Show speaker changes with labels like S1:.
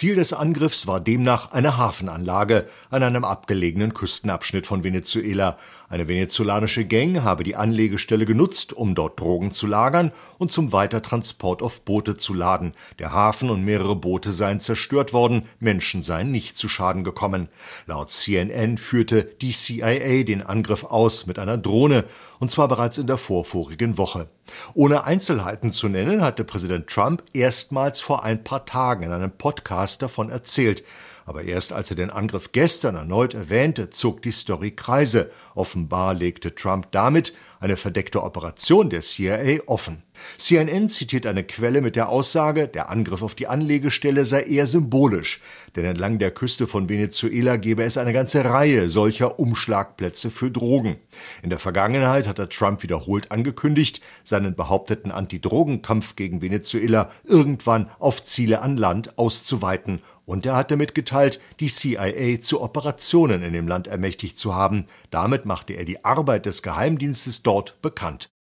S1: Ziel des Angriffs war demnach eine Hafenanlage an einem abgelegenen Küstenabschnitt von Venezuela. Eine venezolanische Gang habe die Anlegestelle genutzt, um dort Drogen zu lagern und zum Weitertransport auf Boote zu laden. Der Hafen und mehrere Boote seien zerstört worden, Menschen seien nicht zu Schaden gekommen. Laut CNN führte die CIA den Angriff aus mit einer Drohne, und zwar bereits in der vorvorigen Woche. Ohne Einzelheiten zu nennen, hatte Präsident Trump erstmals vor ein paar Tagen in einem Podcast davon erzählt. Aber erst als er den Angriff gestern erneut erwähnte, zog die Story Kreise. Offenbar legte Trump damit eine verdeckte Operation der CIA offen. CNN zitiert eine Quelle mit der Aussage, der Angriff auf die Anlegestelle sei eher symbolisch, denn entlang der Küste von Venezuela gebe es eine ganze Reihe solcher Umschlagplätze für Drogen. In der Vergangenheit hat Trump wiederholt angekündigt, seinen behaupteten Anti-Drogen-Kampf gegen Venezuela irgendwann auf Ziele an Land auszuweiten. Und er hatte mitgeteilt, die CIA zu Operationen in dem Land ermächtigt zu haben. Damit machte er die Arbeit des Geheimdienstes dort bekannt.